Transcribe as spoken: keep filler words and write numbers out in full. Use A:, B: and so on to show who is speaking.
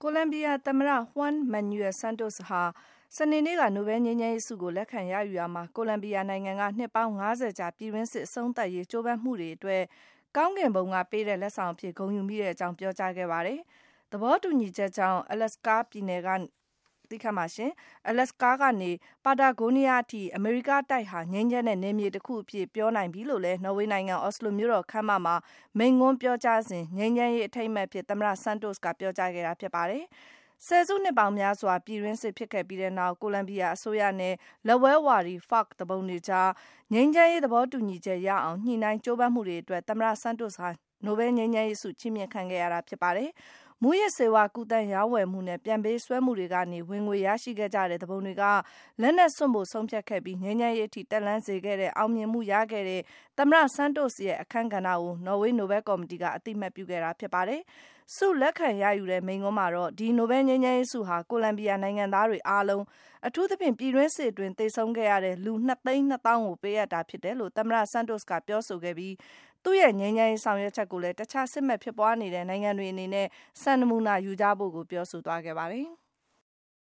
A: ကိုလံဘီယာသမ္မတ Juan Manuel Santos ဟာစနေနေ့ကနိုဘယ်ငြိမ်းချမ်းရေးဆုကိုလက်ခံရယူရာမှာကိုလံဘီယာနိုင်ငံကနှစ်ပေါင်း၅၀ကြာပြည်တွင်းစစ်အဆုံးသတ်ရေးကြိုးပမ်းမှုတွေအတွက်ကောင်းကင်ဘုံကပေးတဲ့လက်ဆောင်အဖြစ်ဂုဏ်ယူမိတဲ့အကြောင်းပြောကြားခဲ့ပါတယ်။သဘောတူညီချက်ကြောင့် Alaska ပြည်နယ်ကသိခတ်ပါရှင် Alaska ကနေပါတာဂိုးနီးယားအထိအမေရိကတိုက်ဟာငြိမ်းချမ်းတဲ့နယ်မြေတစ်ခုအဖြစ်ပြောနိုင်ပြီလို့လည်းနော်ဝေးနိုင်ငံအော်စလိုမြို့တော်ခမ်းမမှာမိန့်ခွန်းပြောကြားစဉ်ငြိမ်းချမ်းရေးအထိမ်းအမှတ်အဖြစ်သမ္မတ Santos ကပြောကြားခဲ့တာဖြစ်ပါတယ်။ဆယ်စုနှစ်ပေါင်းများစွာပြည်တွင်းစစ်ဖြစ်ခဲ့ပြီးတဲ့နောက်ကိုလံဘီယာအစိုးရနဲ့လက်ဝဲဝါဒီ ဖာ့ခ် သူပုန်တွေကြားငြိမ်းချမ်းရေးသဘောတူညီချက်ရအောင်ညှိနှိုင်းကြိုးပမ်းမှုတွေအတွက်သမ္မတ Santos ဟာနိုဘယ်ငြိမ်းချမ်းရေးဆုချီးမြှင့်ခံခဲ့ရတာဖြစ်ပါတယ်။မူးယစ်ဆေးဝါးကူးသန်းရောင်းဝယ်မှုနဲ့ပြန်ပေးဆွဲမှုတွေကနေဝင်ငွေရရှိခဲ့ကြတဲ့သူပုန်တွေကလက်နက်စွန့်ဖို့ဆုံးဖြတ်ခဲ့ပြီးငြိမ်းချမ်းရေးအထိတက်လှမ်းစေခဲ့တဲ့အောင်မြင်မှုရခဲ့တဲ့သမ္မတ Santos ရဲ့အခန်းကဏ္ဍကိုနော်ဝေးနိုဘယ်ကော်မတီကအသိအမှတ်ပြုခဲ့တာဖြစ်ပါတယ်။ဆုလက်ခံရယူတဲ့မိန့်ခွန်းမှာတော့ဒီနိုဘယ်ငြိမ်းချမ်းရေးဆုဟာကိုလံဘီယာနိုင်ငံသားတွေအားလုံးအထူးသဖြင့်ပြည်တွင်းစစ်အတွင်းသေဆုံးခဲ့ရတဲ့လူနှစ်သိန်းနှစ်သောင်းကိုပေးအပ်တာဖြစ်တယ်လို့သမ္မတ Santos ကပြောဆိုခဲ့ပြီးသူ့ရဲ့ငြိမ်းချမ်းရေးဆောင်ရွက်ချက်ကိုလည်းတခြားစစ်မှန်ဖြစ်ပွားနေတဲ့နိုင်ငံတွေအနေနဲ့စံနမူနာယူကြဖို့ကိုပြောဆိုသွားခဲ့ပါတယ်။